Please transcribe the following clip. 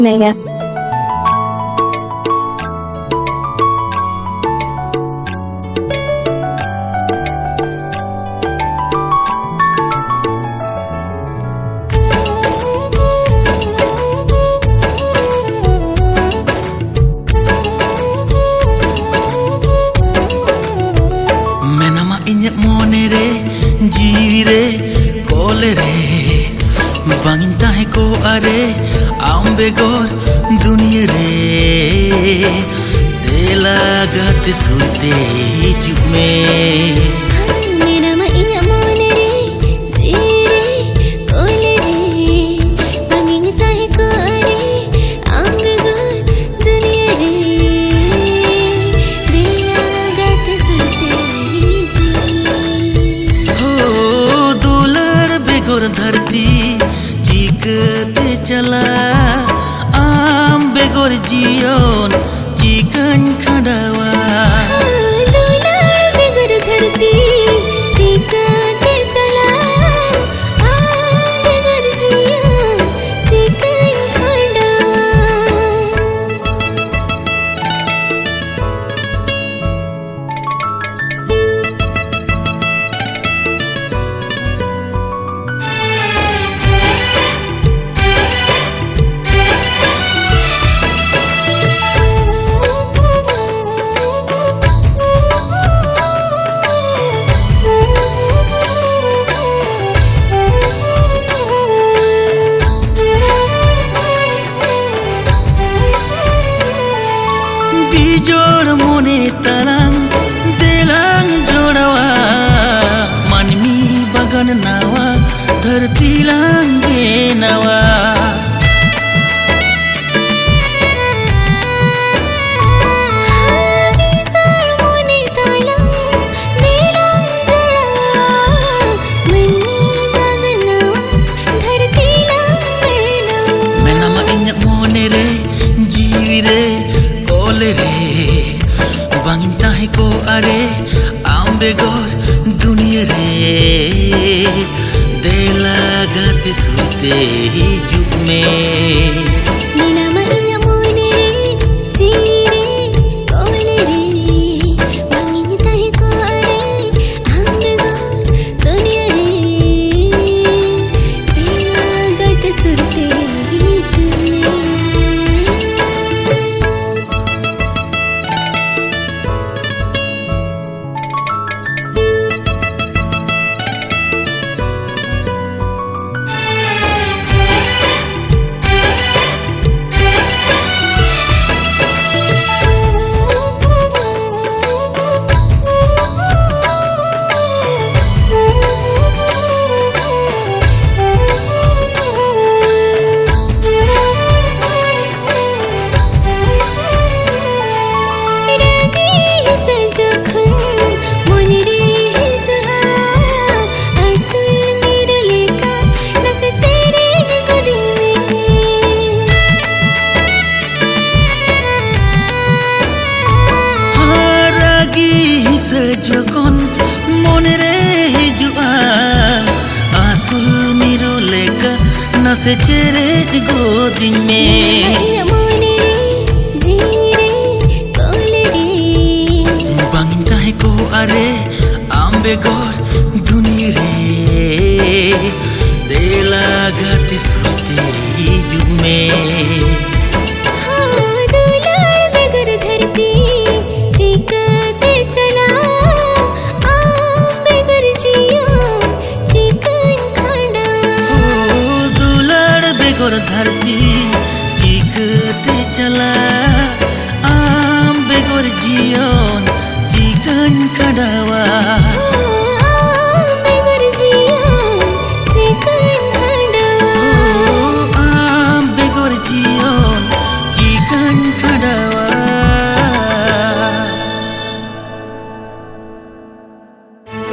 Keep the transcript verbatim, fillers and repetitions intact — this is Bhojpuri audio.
Naya. Inyak mone re, jiwi re, kole re, bangin tahe ko are, ambe gor dunia re, delagate surte juk me. धरती चिकते चला आम बेगोर जियोन चिकन खड़ावा दुलार बेगोर धरती चिकते चला आम बेगोर जियोन चिकन खड़ावा Bijor mone talang delang jodawa manmi bagan nawa dharti lang benawa Bijor mone talang delang jodawa manmi bagan nawa dharti lang benawa Menama inyak mone re jiwi re kole re bangin tahe ko are ambe gor dunia re delagate surte juk me Menama inyak mone re jiwi re kole re bangin tahe ko are ambe gor dunia re delagate surte juk me Sejokon mone re hijua asul miro leka nase chere godin me Inyak mone re jiwi re kole re bangin tahe ko are ambe gor dunia re delagate surte juk me दुलार बेगोर धरती चिकते चला आम बेगोर जियोन चिकन खड़ावा दुलार बेगोर धरती चिकते चला आम बेगोर जियोन चिकन खड़ावा